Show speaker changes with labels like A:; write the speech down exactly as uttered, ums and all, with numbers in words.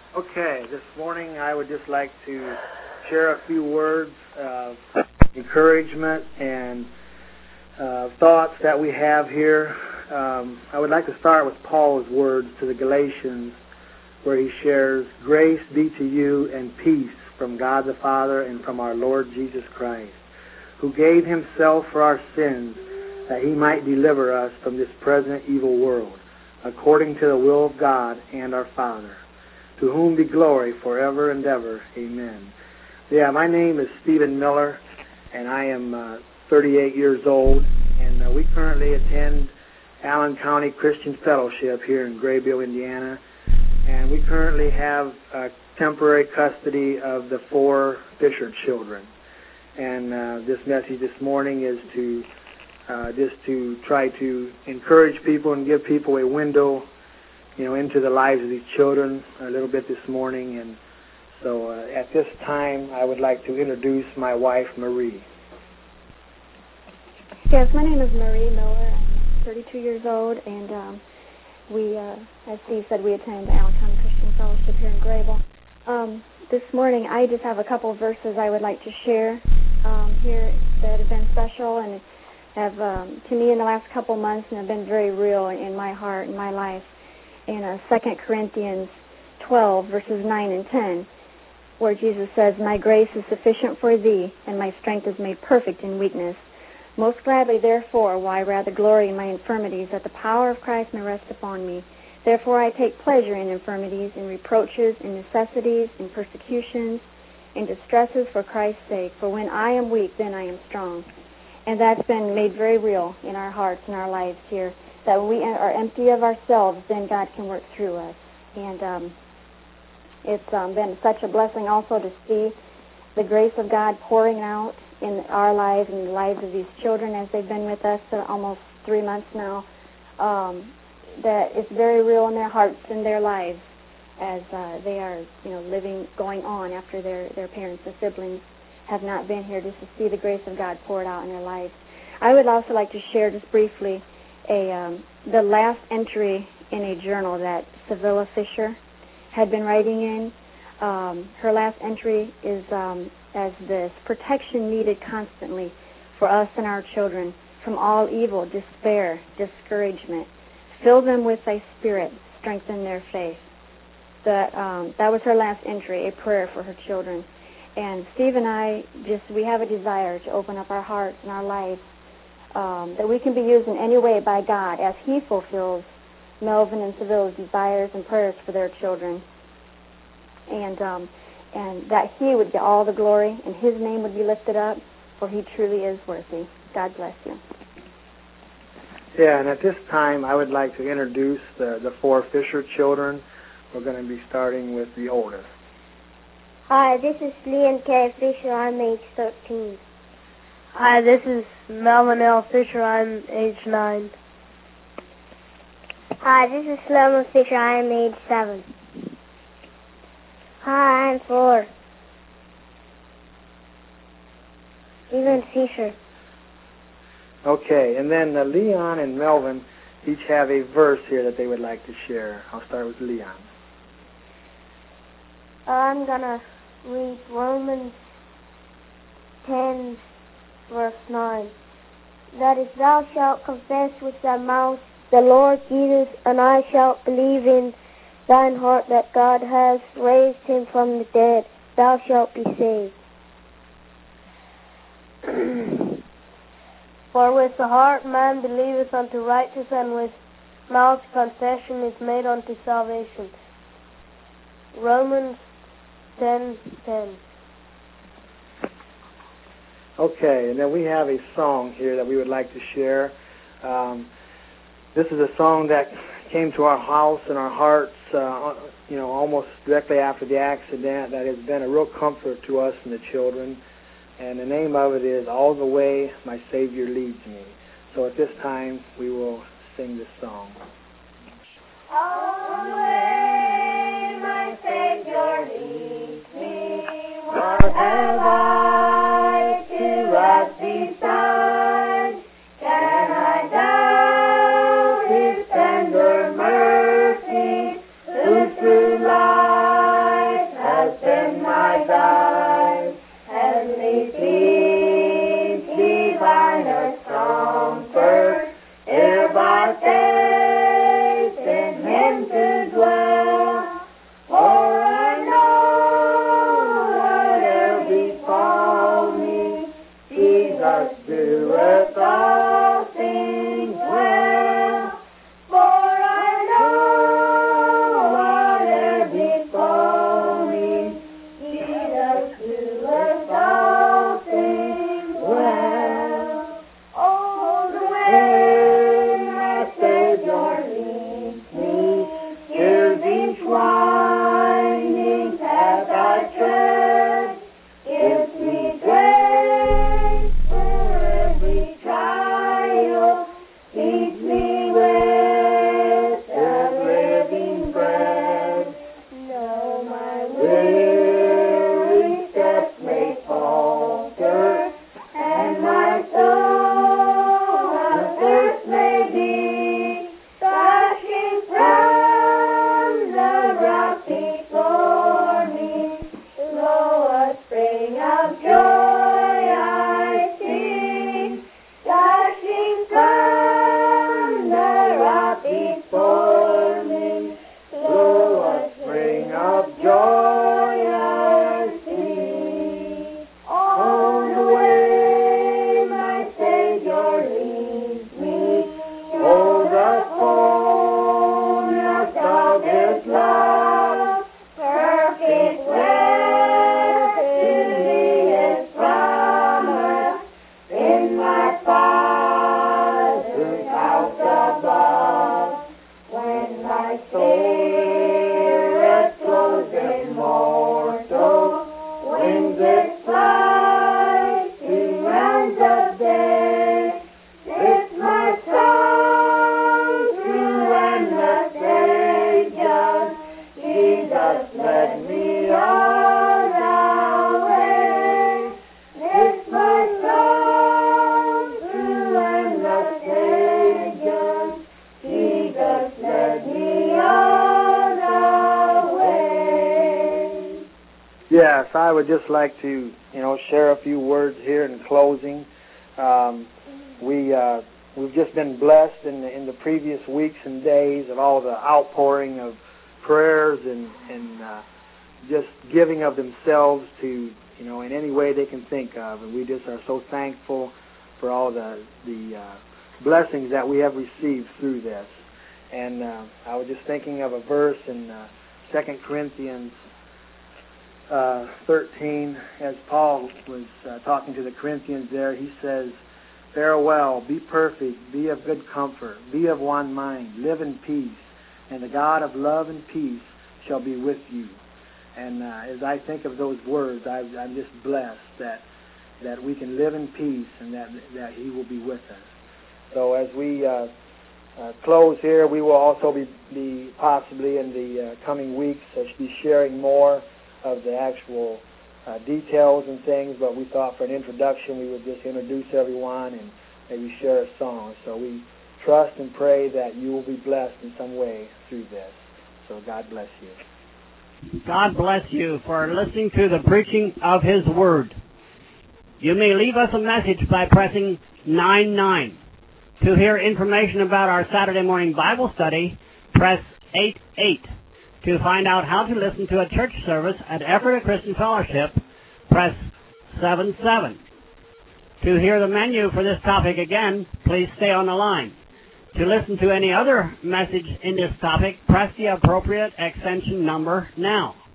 A: Okay, this morning I would just like to share a few words of encouragement and uh, thoughts that we have here. Um, I would like to start with Paul's words to the Galatians, where he shares, "Grace be to you and peace from God the Father and from our Lord Jesus Christ, who gave himself for our sins, that he might deliver us from this present evil world, according to the will of God and our Father, to whom be glory forever and ever. Amen." Yeah, my name is Stephen Miller, and I am uh, thirty-eight years old, and uh, we currently attend Allen County Christian Fellowship here in Graybill, Indiana, and we currently have uh, temporary custody of the four Fisher children. And uh, this message this morning is to uh, just to try to encourage people and give people a window, you know, into the lives of these children a little bit this morning. And so uh, at this time, I would like to introduce my wife, Marie.
B: Yes, my name is Marie Miller. I'm thirty-two years old, and um, we, uh, as Steve said, we attend the Allen County Christian Fellowship here in Graybill. Um, this morning, I just have a couple of verses I would like to share um, here that have been special and have, um, to me, in the last couple of months, and have been very real in my heart and my life. In uh, Second Corinthians twelve, verses nine and ten, where Jesus says, "My grace is sufficient for thee, and my strength is made perfect in weakness. Most gladly, therefore, will I rather glory in my infirmities, that the power of Christ may rest upon me. Therefore I take pleasure in infirmities, in reproaches, in necessities, in persecutions, in distresses for Christ's sake. For when I am weak, then I am strong." And that's been made very real in our hearts and our lives here, that when we are empty of ourselves, then God can work through us. And um, it's um, been such a blessing also to see the grace of God pouring out in our lives and the lives of these children as they've been with us for almost three months now. Um, that it's very real in their hearts and their lives as uh, they are, you know, living, going on after their, their parents and siblings have not been here, just to see the grace of God poured out in their lives. I would also like to share just briefly a um, the last entry in a journal that Sevilla Fisher had been writing in. Um, her last entry is um, as this: "Protection needed constantly for us and our children from all evil, despair, discouragement. Fill them with thy spirit, strengthen their faith." That um, that was her last entry, a prayer for her children. And Steve and I just, we have a desire to open up our hearts and our lives, um, that we can be used in any way by God as He fulfills Melvin and Sevilla's desires and prayers for their children. And um, and that He would get all the glory and His name would be lifted up, for He truly is worthy. God bless you.
A: Yeah, and at this time, I would like to introduce the, the four Fisher children. We're going to be starting with the oldest.
C: Hi, this is Leon K. Fisher. I'm age thirteen.
D: Hi, this is Melvin L. Fisher. I'm age nine.
C: Hi, this is Sloman Fisher. I'm age seven. Hi, I'm four. Stephen Fisher.
A: Okay, and then uh, Leon and Melvin each have a verse here that they would like to share. I'll start with Leon.
C: I'm going to read Romans ten, verse nine. "That if thou shalt confess with thy mouth the Lord Jesus, and I shalt believe in thine heart that God has raised him from the dead, thou shalt be saved."
D: For with the heart man believeth unto righteousness, and with mouth confession is made unto salvation. Romans ten ten.
A: Okay, and then we have a song here that we would like to share. Um, this is a song that came to our house and our hearts, uh, you know, almost directly after the accident, that has been a real comfort to us and the children. And the name of it is "All the Way My Savior Leads Me." So at this time, we will sing this song.
E: All the way my Savior leads me, what have I to ask beside? Can I doubt His tender mercy, who through life Jesus led me on the way. This my song to endless ages. Jesus led me on the way.
A: Yes, I would just like to, you know, share a few words here in closing. Um, we uh, we've just been blessed in the, in the previous weeks and days of all the outpouring of prayers and and uh, just giving of themselves to, you know, in any way they can think of, and we just are so thankful for all the the uh, blessings that we have received through this. And uh, I was just thinking of a verse in uh, Second Corinthians uh, thirteen, as Paul was uh, talking to the Corinthians there. He says, "Farewell, be perfect, be of good comfort, be of one mind, live in peace, and the God of love and peace shall be with you." And uh, as I think of those words, I, I'm just blessed that that we can live in peace and that that He will be with us. So as we uh, uh, close here, we will also be, be possibly in the uh, coming weeks uh, be sharing more of the actual uh, details and things, but we thought for an introduction we would just introduce everyone and maybe share a song. So we trust and pray that you will be blessed in some way through this. So God bless you.
F: God bless you for listening to the preaching of His Word. You may leave us a message by pressing nine nine. To hear information about our Saturday morning Bible study, press eight eight. To find out how to listen to a church service at Ephrata Christian Fellowship, press seven seven. To hear the menu for this topic again, please stay on the line. To listen to any other message in this topic, press the appropriate extension number now.